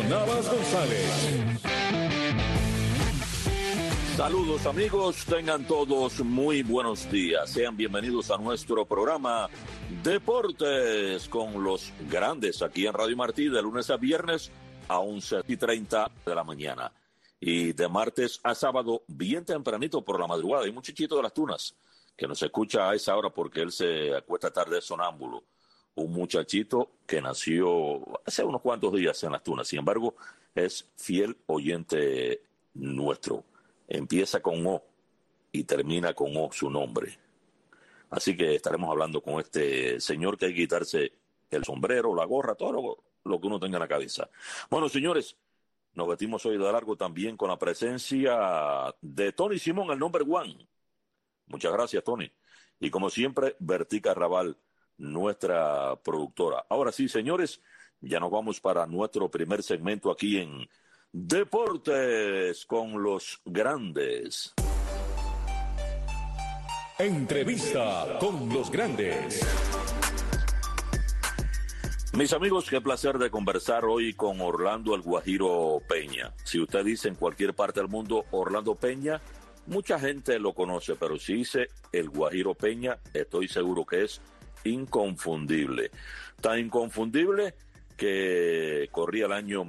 Edemio Navas González. Saludos amigos, tengan todos muy buenos días. Sean bienvenidos a nuestro programa Deportes con los grandes aquí en Radio Martí de lunes a viernes a 11:30 de la mañana. Y de martes a sábado bien tempranito por la madrugada. Hay un muchachito de las Tunas que nos escucha a esa hora porque él se acuesta tarde sonámbulo. Un muchachito que nació hace unos cuantos días en las Tunas. Sin embargo, es fiel oyente nuestro. Empieza con O y termina con O su nombre. Así que estaremos hablando con este señor que hay que quitarse el sombrero, la gorra, todo lo que uno tenga en la cabeza. Bueno, señores, nos metimos hoy de largo también con la presencia de Tony Simón, el number one. Muchas gracias, Tony. Y como siempre, Bertica Raval, nuestra productora. Ahora sí, señores, ya nos vamos para nuestro primer segmento aquí en Deportes con los grandes. Entrevista con los grandes. Mis amigos, qué placer de conversar hoy con Orlando el Guajiro Peña. Si usted dice en cualquier parte del mundo Orlando Peña, mucha gente lo conoce, pero si dice el Guajiro Peña, estoy seguro que es inconfundible. Tan inconfundible que corría el año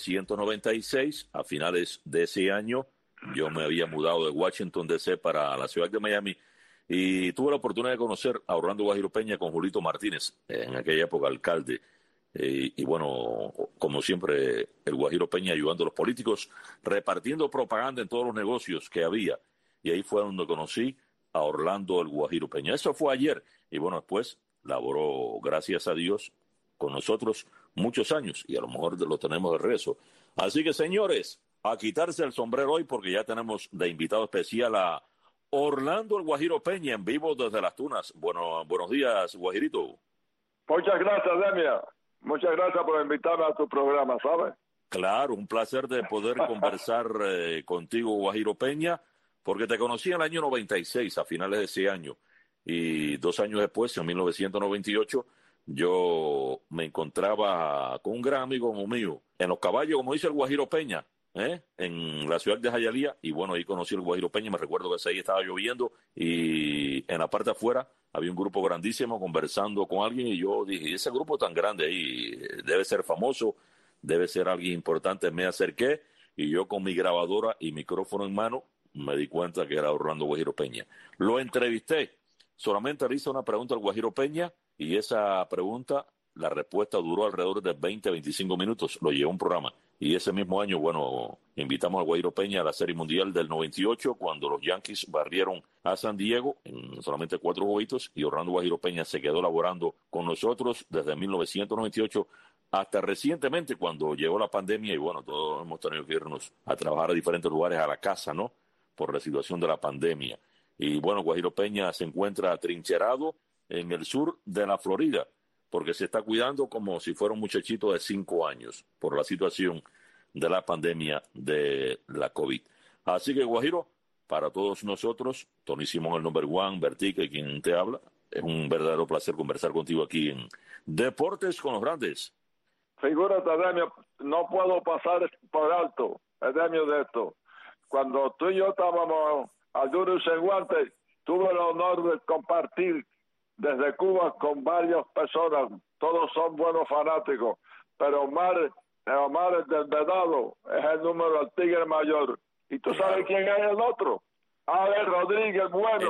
1996, a finales de ese año, yo me había mudado de Washington, D.C. para la ciudad de Miami y tuve la oportunidad de conocer a Orlando Guajiro Peña con Julito Martínez, en aquella época alcalde. Y bueno, como siempre, el Guajiro Peña ayudando a los políticos, repartiendo propaganda en todos los negocios que había. Y ahí fue donde conocí a Orlando el Guajiro Peña. Eso fue ayer. Y bueno, después laboró, gracias a Dios, con nosotros muchos años y a lo mejor lo tenemos de regreso. Así que, señores, a quitarse el sombrero hoy porque ya tenemos de invitado especial a Orlando el Guajiro Peña en vivo desde las Tunas. Bueno, buenos días, Guajirito. Muchas gracias, Demia. Muchas gracias por invitarme a tu programa, ¿sabes? Claro, un placer de poder conversar contigo, Guajiro Peña, porque te conocí en el año 96, a finales de ese año. Y 2 años después, en 1998, yo me encontraba con un gran amigo mío en Los Caballos, como dice el Guajiro Peña, en la ciudad de Jayalía, y bueno, ahí conocí el Guajiro Peña. Me recuerdo que ese día estaba lloviendo y en la parte de afuera había un grupo grandísimo conversando con alguien y yo dije, ese grupo tan grande ahí debe ser famoso, debe ser alguien importante. Me acerqué y yo con mi grabadora y micrófono en mano me di cuenta que era Orlando Guajiro Peña. Lo entrevisté, solamente le hice una pregunta al Guajiro Peña y esa pregunta, la respuesta duró alrededor de 20-25 minutos, lo llevó un programa. Y ese mismo año, bueno, invitamos al Guajiro Peña a la Serie Mundial del 98, cuando los Yankees barrieron a San Diego en solamente 4 jueguitos, y Orlando Guajiro Peña se quedó laborando con nosotros desde 1998 hasta recientemente, cuando llegó la pandemia, y bueno, todos hemos tenido que irnos a trabajar a diferentes lugares, a la casa, ¿no?, por la situación de la pandemia. Y bueno, Guajiro Peña se encuentra atrincherado en el sur de la Florida, porque se está cuidando como si fuera un muchachito de 5 años por la situación de la pandemia de la COVID. Así que, Guajiro, para todos nosotros, Tony Simón, el number one, Bertique, quien te habla, es un verdadero placer conversar contigo aquí en Deportes con los Grandes. Figúrate, Edemio, no puedo pasar por alto, Edemio, de esto. Cuando tú y yo estábamos a duro y guante, tuve el honor de compartir desde Cuba con varias personas, todos son buenos fanáticos, pero Omar el del Vedado es el número del Tigre Mayor. ¿Y tú sabes quién es el otro? Alex Rodríguez,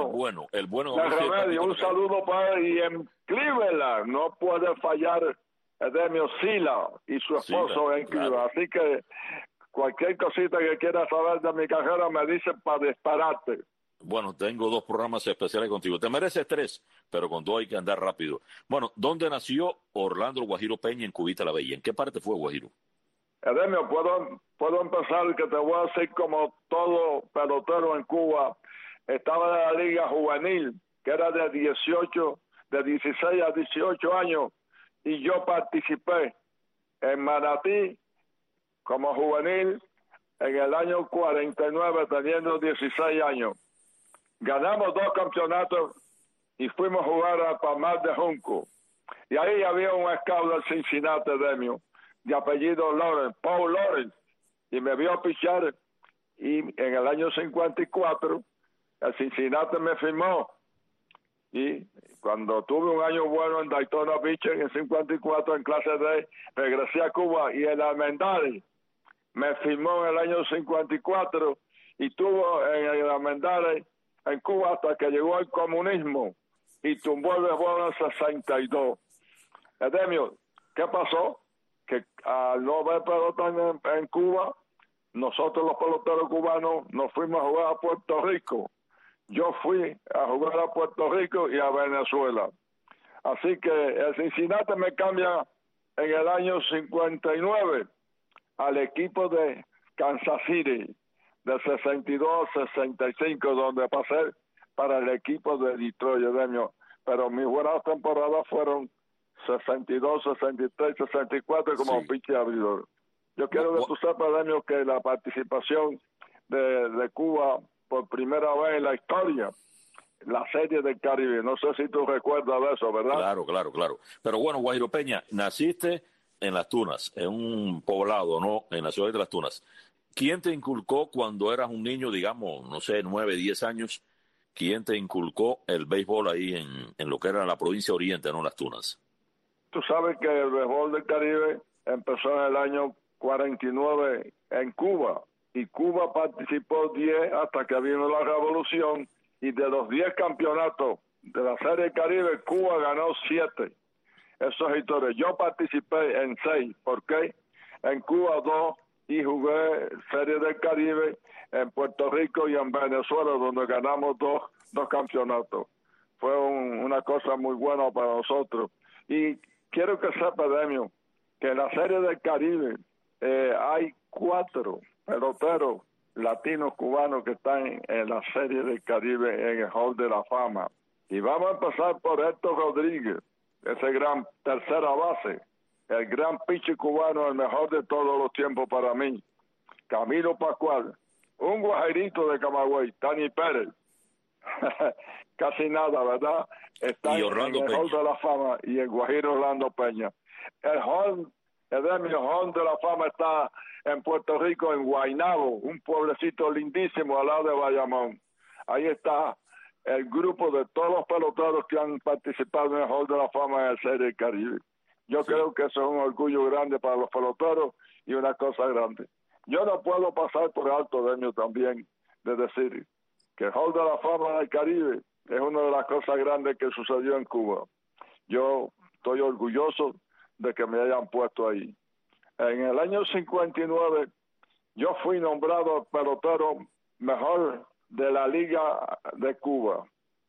el bueno. De Remedio, un saludo para él. Y en Cleveland no puede fallar Edemio Sila y su esposo en Cleveland. Así que cualquier cosita que quieras saber de mi carrera me dice para dispararte. Bueno, tengo 2 programas especiales contigo. Te mereces 3, pero con 2 hay que andar rápido. Bueno, ¿dónde nació Orlando Guajiro Peña en Cubita la Bella? ¿En qué parte fue, Guajiro? Edemio, puedo empezar que te voy a decir como todo pelotero en Cuba. Estaba en la liga juvenil, que era de 16 a 18 años, y yo participé en Manatí como juvenil en el año 49, teniendo 16 años. Ganamos 2 campeonatos y fuimos a jugar a Palmar de Junco. Y ahí había un scout del Cincinnati, Edemio, de apellido Lawrence, Paul Lawrence, y me vio pichar, y en el año 54 el Cincinnati me firmó, y cuando tuve un año bueno en Daytona Beach en el 54 en clase D, regresé a Cuba, y el Almendares me firmó en el año 54 y tuvo en el Almendares en Cuba hasta que llegó el comunismo y tumbó el béisbol en el 62. Edemio, ¿qué pasó? Que al no haber pelota en Cuba, nosotros los peloteros cubanos nos fuimos a jugar a Puerto Rico. Yo fui a jugar a Puerto Rico y a Venezuela. Así que el Cincinnati me cambia en el año 59 al equipo de Kansas City, de 62 a 65, donde pasé para el equipo de Detroit, Edemio. Pero mis buenas temporadas fueron 62, 63, 64 como pitcher abridor. Yo quiero que tú sepas, Edemio, que la participación de Cuba por primera vez en la historia, la Serie del Caribe, no sé si tú recuerdas de eso, ¿verdad? Claro. Pero bueno, Guajiro Peña, naciste en Las Tunas, en un poblado, ¿no? En la ciudad de Las Tunas. ¿Quién te inculcó cuando eras un niño, digamos, no sé, 9, 10 años? ¿Quién te inculcó el béisbol ahí en lo que era la provincia Oriente, no Las Tunas? Tú sabes que el béisbol del Caribe empezó en el año 49 en Cuba, y Cuba participó 10 hasta que vino la revolución, y de los 10 campeonatos de la Serie del Caribe, Cuba ganó 7. Eso es historia. Yo participé en 6, ¿por qué? En Cuba 2, y jugué Serie del Caribe en Puerto Rico y en Venezuela, donde ganamos dos campeonatos. Fue una cosa muy buena para nosotros. Y quiero que sepa, Demio, que en la Serie del Caribe hay 4 peloteros latinos cubanos que están en la Serie del Caribe en el Hall de la Fama. Y vamos a empezar por Héctor Rodríguez, ese gran tercera base, el gran pitcher cubano, el mejor de todos los tiempos para mí. Camilo Pascual, un guajerito de Camagüey, Tani Pérez, casi nada, ¿verdad? Está en el Hall de la Fama, y el guajiro Orlando Peña. El Hall de la Fama está en Puerto Rico, en Guaynabo, un pueblecito lindísimo al lado de Bayamón. Ahí está el grupo de todos los peloteros que han participado en el Hall de la Fama en la Serie del Caribe. Yo creo que eso es un orgullo grande para los peloteros y una cosa grande. Yo no puedo pasar por alto, Demio, también, de decir que el Hall de la Fama del Caribe es una de las cosas grandes que sucedió en Cuba. Yo estoy orgulloso de que me hayan puesto ahí. En el año 59, yo fui nombrado pelotero mejor de la Liga de Cuba.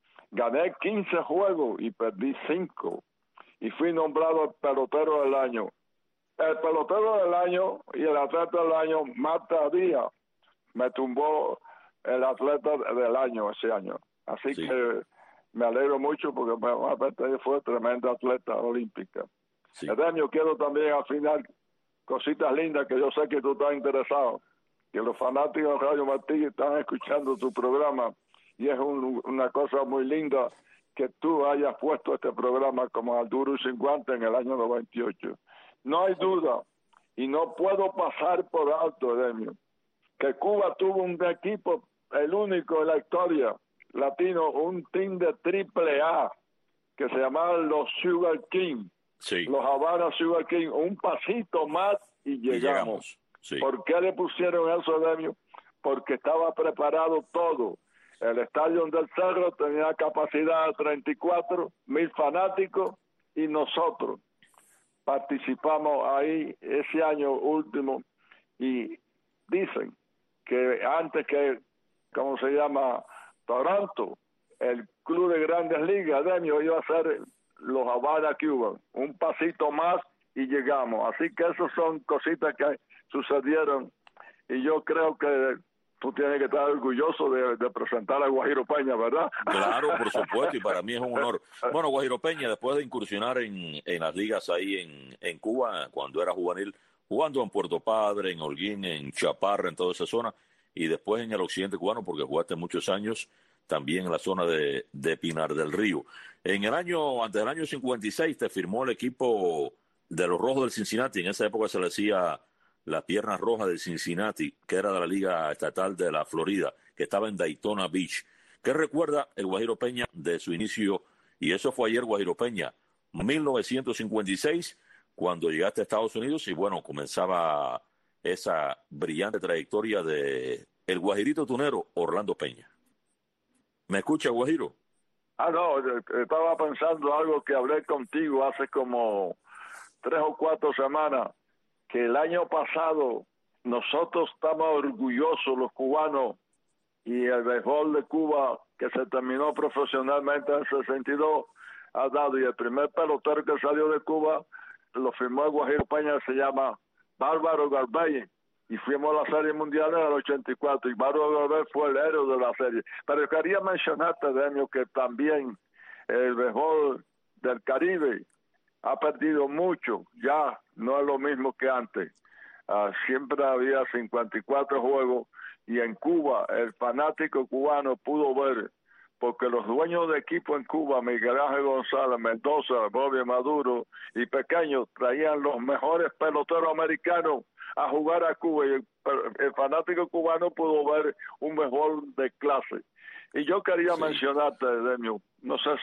Gané 15 juegos y perdí 5. Y fui nombrado el pelotero del año. El pelotero del año y el atleta del año, Marta Díaz, me tumbó el atleta del año ese año. Así que me alegro mucho porque Marta fue tremenda atleta olímpica. Sí. Edemio, quiero también al final cositas lindas que yo sé que tú estás interesado, que los fanáticos de Radio Martí están escuchando tu programa, y es una cosa muy linda que tú hayas puesto este programa como al Duro y Sin Guantes en el año 98. No hay duda, y no puedo pasar por alto, Edemio, que Cuba tuvo un equipo, el único en la historia latino, un team de AAA que se llamaba los Sugar King. Sí. Los Havana Sugar King, un pasito más y llegamos. Sí. ¿Por qué le pusieron eso, Demio? Porque estaba preparado todo. El estadio del Cerro tenía capacidad de 34,000 fanáticos, y nosotros participamos ahí ese año último, y dicen que antes que, ¿cómo se llama? Toronto, el club de Grandes Ligas, Demio, iba a ser los Havana Cuba, un pasito más y llegamos. Así que esas son cositas que sucedieron, y yo creo que tú tienes que estar orgulloso de presentar a Guajiro Peña, ¿verdad? Claro, por supuesto, y para mí es un honor. Bueno, Guajiro Peña, después de incursionar en las ligas ahí en Cuba, cuando era juvenil, jugando en Puerto Padre, en Holguín, en Chaparra, en toda esa zona, y después en el occidente cubano, porque jugaste muchos años también en la zona de Pinar del Río. Antes del año 56, te firmó el equipo de los Rojos del Cincinnati. En esa época se le decía la pierna roja del Cincinnati, que era de la Liga Estatal de la Florida, que estaba en Daytona Beach. ¿Qué recuerda el Guajiro Peña de su inicio? Y eso fue ayer, Guajiro Peña, 1956, cuando llegaste a Estados Unidos y bueno, comenzaba esa brillante trayectoria de el guajirito tunero Orlando Peña. ¿Me escucha, Guajiro? No, estaba pensando algo que hablé contigo hace como 3 o 4 semanas, que el año pasado nosotros estamos orgullosos, los cubanos, y el béisbol de Cuba, que se terminó profesionalmente en el 62, ha dado, y el primer pelotero que salió de Cuba lo firmó el Guajiro Peña, se llama Bárbaro Garbey, y fuimos a la Serie Mundial en el 84, y Bárbaro Garbey fue el héroe de la serie. Pero quería mencionarte, Demio, que también el béisbol del Caribe ha perdido mucho, ya no es lo mismo que antes. Siempre había 54 juegos, y en Cuba el fanático cubano pudo ver, porque los dueños de equipo en Cuba, Miguel Ángel González, Mendoza, Bobby Maduro y Pequeño, traían los mejores peloteros americanos a jugar a Cuba, y el fanático cubano pudo ver un béisbol de clase. Y yo quería mencionarte, Demio, no sé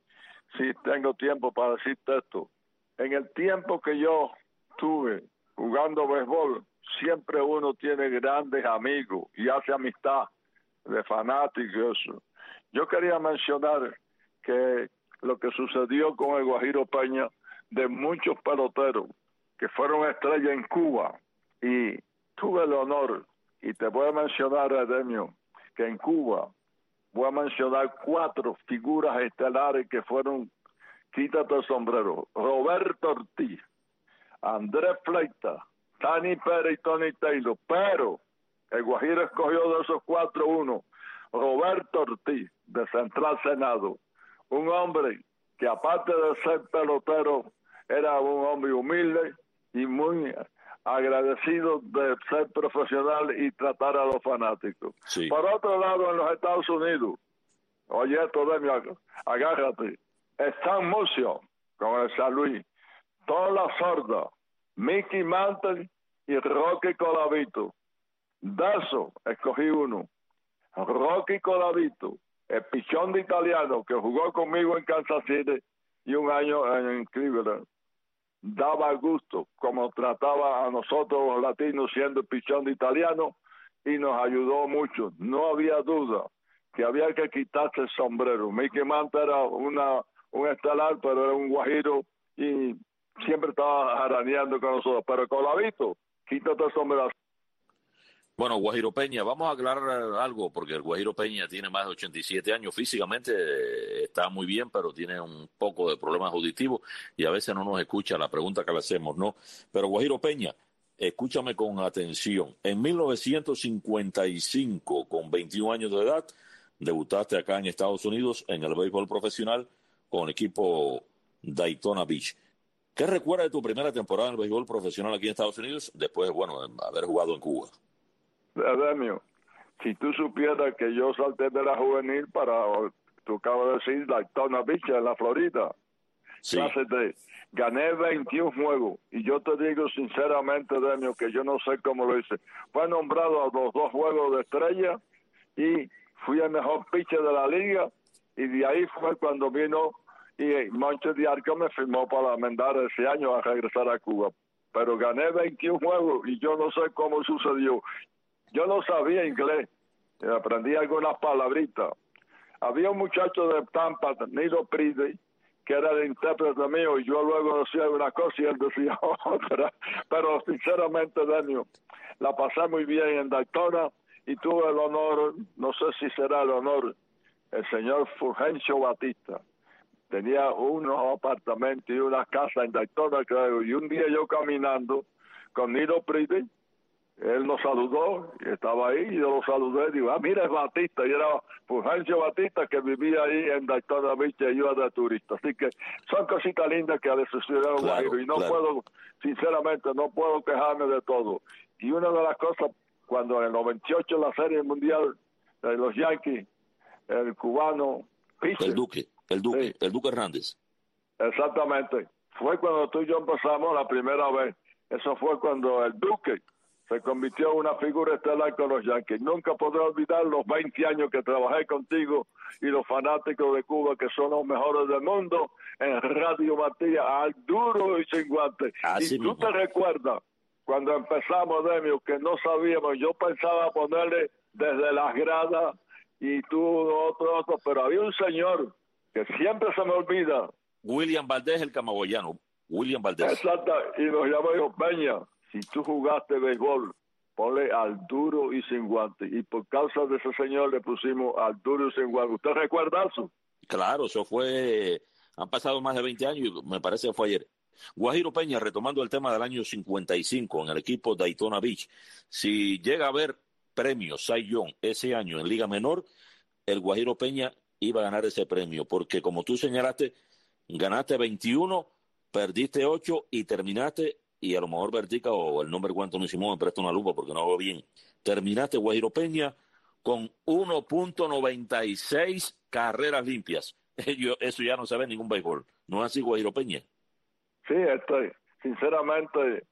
si tengo tiempo para decirte esto. En el tiempo que yo tuve jugando béisbol, siempre uno tiene grandes amigos y hace amistad de fanáticos. Yo quería mencionar que lo que sucedió con el Guajiro Peña, de muchos peloteros que fueron estrellas en Cuba, y tuve el honor, y te voy a mencionar, Edemio, que en Cuba voy a mencionar 4 figuras estelares que fueron, quítate el sombrero: Roberto Ortiz, Andrés Fleita, Tani Pérez y Tony Taylor. Pero el Guajiro escogió de esos 4 uno, Roberto Ortiz, de Central Senado, un hombre que aparte de ser pelotero, era un hombre humilde y muy agradecido de ser profesional y tratar a los fanáticos. Sí. Por otro lado, en los Estados Unidos, oye esto, Demio, agárrate, Stan Musial con el San Luis, Tom La Sorda, Mickey Mantle y Rocky Colavito. De eso escogí uno, Rocky Colavito, el pichón de italiano que jugó conmigo en Kansas City y un año en Cleveland. Daba gusto como trataba a nosotros los latinos siendo el pichón de italiano, y nos ayudó mucho. No había duda que había que quitarse el sombrero. Mickey Mantle era un estelar, pero era un guajiro y siempre estaba jaraneando con nosotros. Pero Colavito, quítate el sombrero. Bueno, Guajiro Peña, vamos a aclarar algo, porque el Guajiro Peña tiene más de 87 años, físicamente está muy bien, pero tiene un poco de problemas auditivos y a veces no nos escucha la pregunta que le hacemos, ¿no? Pero Guajiro Peña, escúchame con atención. En 1955, con 21 años de edad, debutaste acá en Estados Unidos en el béisbol profesional con el equipo Daytona Beach. ¿Qué recuerdas de tu primera temporada en el béisbol profesional aquí en Estados Unidos después, bueno, de haber jugado en Cuba? Demio, si tú supieras que yo salté de la juvenil para, tú acabas de decir, Daytona Beach, en la Florida. Sí. Clase D. Gané 21 juegos, y yo te digo sinceramente, Demio, que yo no sé cómo lo hice. Fue nombrado a los 2 juegos de estrella, y fui el mejor pitcher de la liga, y de ahí fue cuando vino, y Moncho de Arco me firmó para mandar ese año a regresar a Cuba. Pero gané 21 juegos, y yo no sé cómo sucedió. Yo no sabía inglés, aprendí algunas palabritas. Había un muchacho de Tampa, Nilo Pride, que era el intérprete mío, y yo luego decía una cosa y él decía otra. Pero sinceramente, Daniel, la pasé muy bien en Daytona, y tuve el honor, no sé si será el honor, el señor Fulgencio Batista. Tenía unos apartamentos y una casa en Daytona, creo, y un día yo caminando con Nilo Pride, él nos saludó, y estaba ahí, y yo lo saludé, y digo, mira, es Batista, y era Fulgencio Batista, que vivía ahí en Daytona Beach, y iba de turista. Así que son cositas lindas que le sucedieron a Guajiro, y no puedo, sinceramente, no puedo quejarme de todo. Y una de las cosas, cuando en el 98 la Serie Mundial de los Yankees, el cubano, el Duque Hernández. Exactamente. fue cuando tú y yo empezamos la primera vez. Eso fue cuando el Duque se convirtió en una figura estelar con los Yankees. Nunca podré olvidar los 20 años que trabajé contigo y los fanáticos de Cuba, que son los mejores del mundo, en Radio Matías, al duro y sin guantes. Así Y tú mismo. te recuerdas, cuando empezamos, Demio, que no sabíamos, yo pensaba ponerle desde las gradas y tú otro, pero había un señor que siempre se me olvida. William Valdés, el camagüeyano. William Valdés. Exacto, y nos llamó y dijo, Peña, si tú jugaste béisbol, ponle al duro y sin guante. Y por causa de ese señor le pusimos al duro y sin guante. ¿Usted recuerda eso? Claro, eso fue, han pasado más de 20 años y me parece que fue ayer. Guajiro Peña, retomando el tema del año 55 en el equipo Daytona Beach, si llega a haber premios Cy Young ese año en Liga Menor, el Guajiro Peña iba a ganar ese premio, porque como tú señalaste, ganaste 21, perdiste 8 y terminaste, y a lo mejor Vertica o el nombre Antonio Simón me presta una lupa porque no veo bien, terminaste Guajiro Peña con 1.96 carreras limpias. Eso ya no se ve en ningún béisbol. ¿No es así, Guajiro Peña? Sí, sinceramente,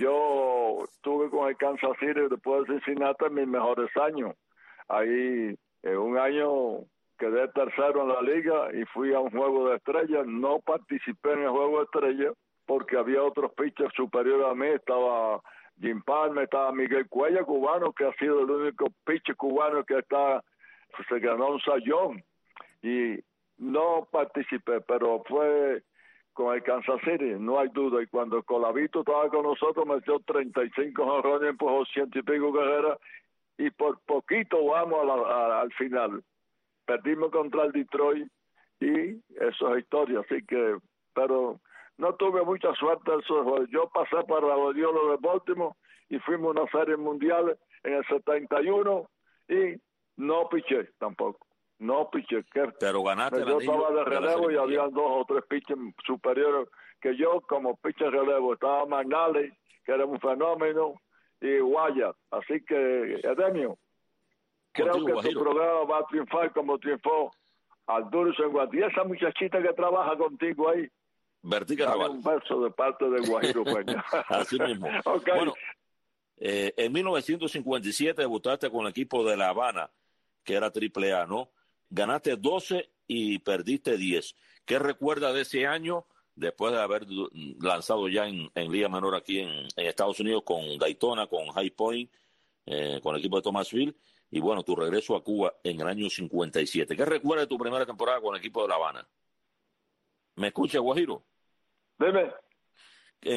yo estuve con el Kansas City después de Cincinnati en mis mejores años. Ahí, en un año quedé tercero en la liga y fui a un juego de estrellas. No participé en el juego de estrellas porque había otros pitchers superiores a mí. Estaba Jim Palmer, estaba Miguel Cuellar, cubano, que ha sido el único pitcher cubano que se ganó un Cy Young. Y no participé, pero fue con el Kansas City, no hay duda. Y cuando Colavito estaba con nosotros, metió 35 jonrones, empujó 100 y pico carreras, y por poquito vamos al final. Perdimos contra el Detroit, y eso es historia. Así que, pero no tuve mucha suerte en esos juegos. Yo pasé para los Orioles de Baltimore, y fuimos a una serie mundial en el 71, y no piché tampoco. No piché. Pero ganaste el yo anillo estaba de relevo y había 2 o 3 pitchers superiores que yo como pitcher relevo. Estaba McNally, que era un fenómeno, y Wyatt. Así que, Edemio, creo que Guajiro. tu programa va a triunfar como triunfó al duro y sin guante. Y esa muchachita que trabaja contigo ahí, Vertica dame Raval. un beso de parte de Guajiro Peña. Así mismo. Okay. Bueno, en 1957 debutaste con el equipo de La Habana, que era AAA, ¿no? Ganaste 12 y perdiste 10. ¿Qué recuerdas de ese año, después de haber lanzado ya en Liga Menor aquí en Estados Unidos con Daytona, con High Point, con el equipo de Thomasville, y bueno, tu regreso a Cuba en el año 57? ¿Qué recuerdas de tu primera temporada con el equipo de La Habana? ¿Me escucha, Guajiro? Dime. En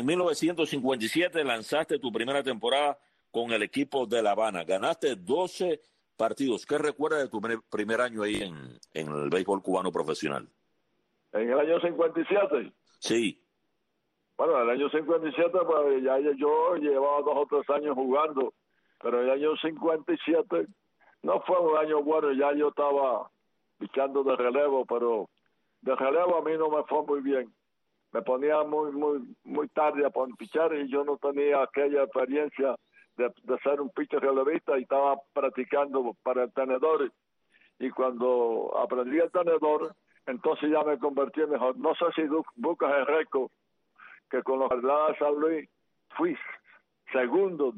1957 lanzaste tu primera temporada con el equipo de La Habana. Ganaste 12 partidos. ¿Qué recuerdas de tu primer año ahí en el béisbol cubano profesional? En el año 57. Sí. Bueno, en el año 57, pues ya yo llevaba 2 o 3 años jugando, pero en el año 57 no fue un año bueno. Ya yo estaba pichando de relevo, pero de relevo a mí no me fue muy bien. Me ponía muy tarde a pichar y yo no tenía aquella experiencia de ser un pitcher relevista, y estaba practicando para el tenedor. Y cuando aprendí el tenedor, entonces ya me convertí en mejor. No sé si buscas el récord, que con los Cardenales de San Luis fui segundo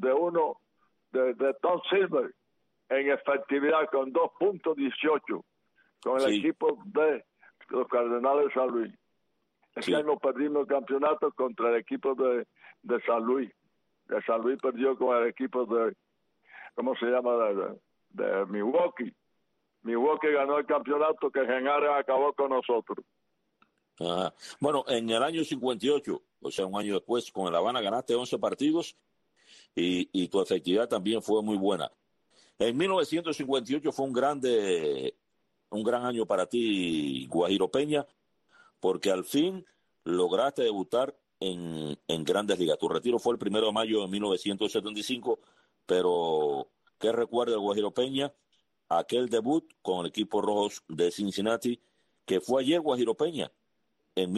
de Tom Silver en efectividad con 2.18 con el equipo de los Cardenales de San Luis. Ese año perdimos el campeonato contra el equipo de San Luis. De San Luis perdió con el equipo de, ¿cómo se llama? De Milwaukee. Milwaukee ganó el campeonato que Genaro acabó con nosotros. Ajá. Bueno, en el año 58, o sea, un año después, con el Habana ganaste 11 partidos y tu efectividad también fue muy buena. En 1958 fue un gran año para ti, Guajiro Peña, porque al fin lograste debutar en Grandes Ligas. Tu retiro fue el 1 de mayo de 1975, pero ¿qué recuerda el Guajiro Peña? Aquel debut con el equipo Rojos de Cincinnati, que fue ayer, Guajiro Peña, en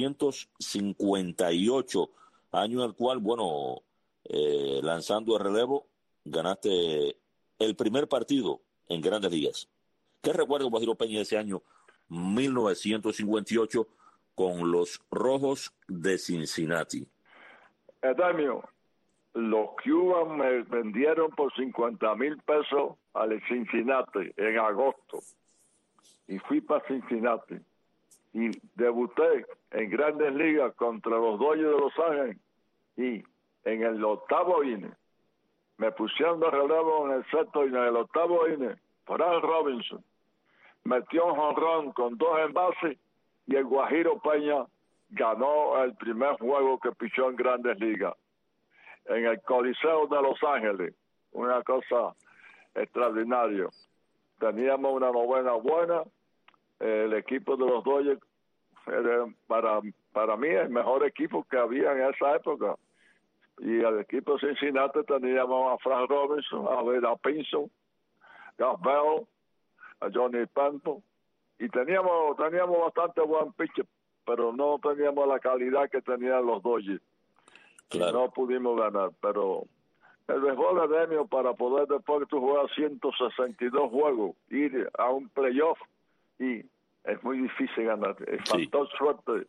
1958, año en el cual, bueno, lanzando el relevo, ganaste el primer partido en Grandes Ligas. ¿Qué recuerda Guajiro Peña de ese año 1958 con los Rojos de Cincinnati. Edemio, los Cubas me vendieron por $50,000 al Cincinnati en agosto y fui para Cincinnati y debuté en Grandes Ligas contra los Dodgers de Los Ángeles y en el octavo inning me pusieron de relevo en el sexto inning. En el octavo inning, Frank Robinson metió un jonrón con 2 envases y el Guajiro Peña ganó el primer juego que pichó en Grandes Ligas en el Coliseo de Los Ángeles. Una cosa extraordinaria. Teníamos una novena buena. El equipo de los Dodgers era para mí el mejor equipo que había en esa época. Y el equipo de Cincinnati teníamos a Frank Robinson, a Vera Pinson, a Bell, a Johnny Panto, y teníamos bastante buen pitcher, pero no teníamos la calidad que tenían los Dodgers. Claro. No pudimos ganar, pero el mejor Edemio, para poder después que tú juegas 162 juegos, ir a un playoff, y es muy difícil ganar. Es factor suerte,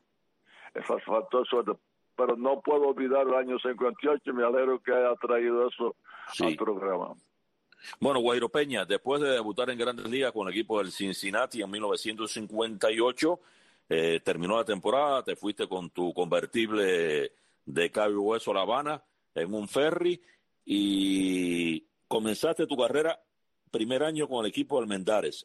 pero no puedo olvidar el año 58 y me alegro que haya traído eso al programa. Bueno, Guajiro Peña, después de debutar en Grandes Ligas con el equipo del Cincinnati en 1958, terminó la temporada, te fuiste con tu convertible de Cabo Hueso a La Habana en un ferry y comenzaste tu carrera primer año con el equipo de Almendares,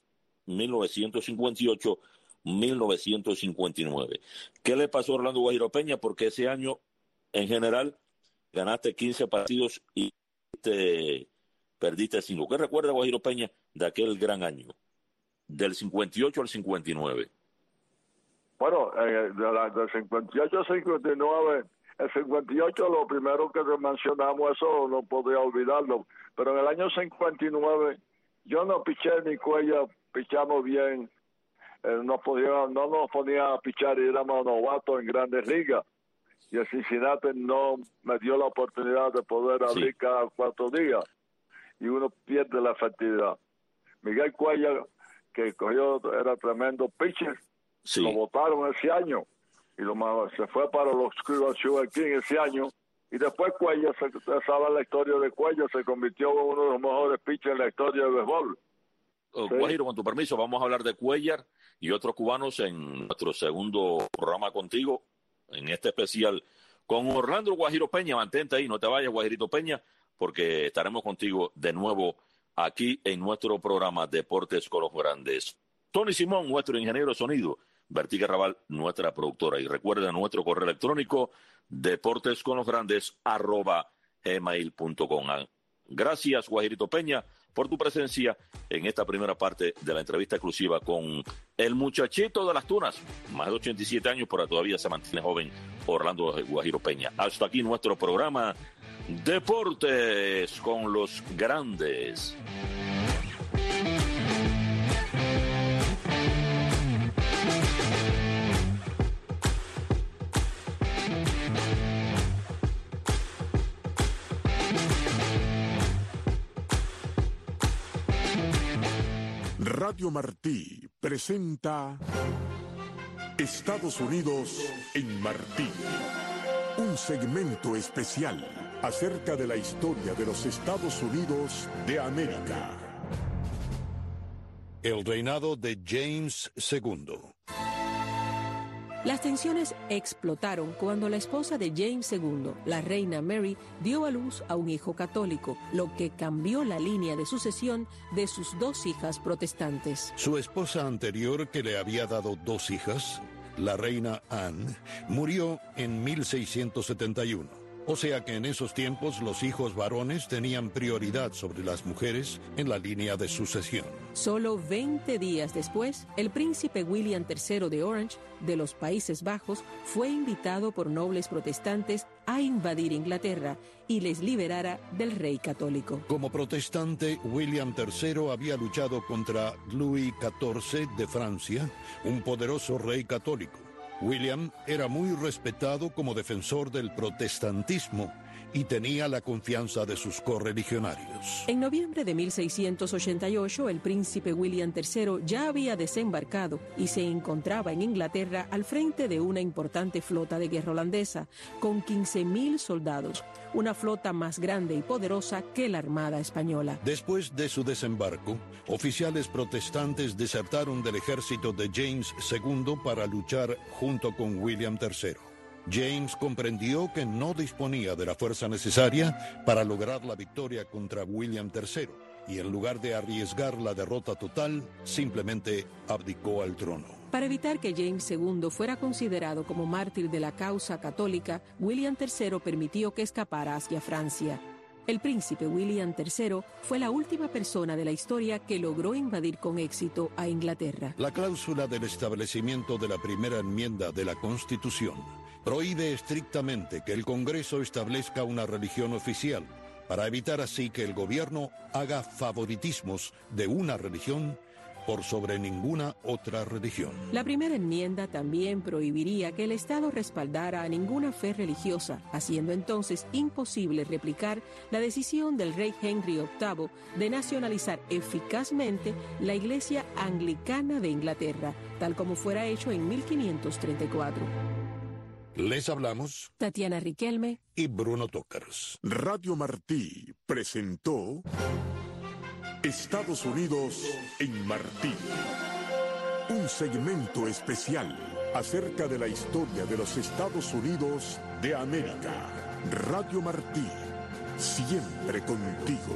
1958-1959. ¿Qué le pasó a Orlando Guajiro Peña? Porque ese año, en general, ganaste 15 partidos y perdiste 5. ¿Qué recuerda Guajiro Peña de aquel gran año, del 58 al 59? Bueno, del 58 al 59, el 58 lo primero que mencionamos, eso no podía olvidarlo, pero en el año 59 yo no piché ni Cuellar, pichamos bien, no nos ponía a pichar y éramos novatos en Grandes Ligas, y el Cincinnati no me dio la oportunidad de poder abrir cada 4 días, y uno pierde la efectividad. Miguel Cuellar, que cogió, era tremendo pitcher, lo votaron ese año, y se fue para los Cleveland Sugar Kings ese año, y después Cuellar, sabe la historia de Cuellar, se convirtió en uno de los mejores pitchers en la historia del béisbol. Guajiro, con tu permiso, vamos a hablar de Cuellar y otros cubanos en nuestro segundo programa contigo, en este especial con Orlando Guajiro Peña. Mantente ahí, no te vayas, Guajirito Peña, porque estaremos contigo de nuevo aquí en nuestro programa Deportes con los Grandes. Tony Simón, nuestro ingeniero de sonido, Bertica Raval, nuestra productora. Y recuerda nuestro correo electrónico, deportesconlosgrandes@gmail.com. Gracias, Guajirito Peña, por tu presencia en esta primera parte de la entrevista exclusiva con el muchachito de las Tunas, más de 87 años, pero todavía se mantiene joven, Orlando Guajiro Peña. Hasta aquí nuestro programa Deportes con los Grandes. Radio Martí presenta Estados Unidos en Martí, un segmento especial acerca de la historia de los Estados Unidos de América. El reinado de James II. Las tensiones explotaron cuando la esposa de James II, la reina Mary, dio a luz a un hijo católico, lo que cambió la línea de sucesión de sus 2 hijas protestantes. Su esposa anterior, que le había dado 2 hijas, la reina Anne, murió en 1671. O sea que en esos tiempos los hijos varones tenían prioridad sobre las mujeres en la línea de sucesión. Solo 20 días después, el príncipe William III de Orange, de los Países Bajos, fue invitado por nobles protestantes a invadir Inglaterra y les liberara del rey católico. Como protestante, William III había luchado contra Louis XIV de Francia, un poderoso rey católico. William era muy respetado como defensor del protestantismo y tenía la confianza de sus correligionarios. En noviembre de 1688, el príncipe William III ya había desembarcado y se encontraba en Inglaterra al frente de una importante flota de guerra holandesa, con 15.000 soldados, una flota más grande y poderosa que la Armada Española. Después de su desembarco, oficiales protestantes desertaron del ejército de James II para luchar junto con William III. James comprendió que no disponía de la fuerza necesaria para lograr la victoria contra William III y en lugar de arriesgar la derrota total, simplemente abdicó al trono. Para evitar que James II fuera considerado como mártir de la causa católica, William III permitió que escapara hacia Francia. El príncipe William III fue la última persona de la historia que logró invadir con éxito a Inglaterra. La cláusula del establecimiento de la primera enmienda de la Constitución prohíbe estrictamente que el Congreso establezca una religión oficial, para evitar así que el gobierno haga favoritismos de una religión por sobre ninguna otra religión. La primera enmienda también prohibiría que el Estado respaldara a ninguna fe religiosa, haciendo entonces imposible replicar la decisión del rey Henry VIII de nacionalizar eficazmente la Iglesia Anglicana de Inglaterra, tal como fuera hecho en 1534. Les hablamos Tatiana Riquelme y Bruno Tócaros. Radio Martí presentó Estados Unidos en Martí. Un segmento especial acerca de la historia de los Estados Unidos de América. Radio Martí, siempre contigo.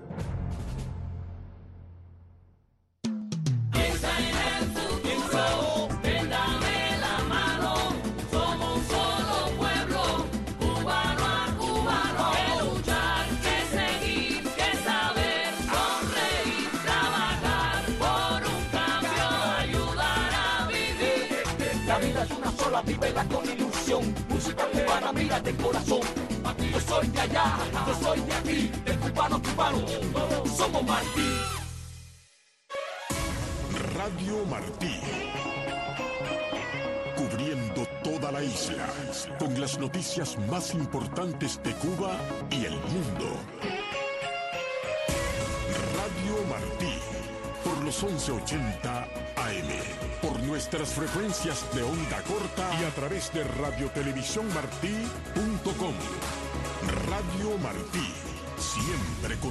Vívela con ilusión, música cubana, mira de corazón. Aquí yo soy de allá, yo soy de aquí, de cubano a cubano, somos Martí. Radio Martí, cubriendo toda la isla, con las noticias más importantes de Cuba y el mundo. Radio Martí, por los 1180 AM, por nuestras frecuencias de onda corta y a través de radiotelevisiónmartí.com. Radio Martí, siempre con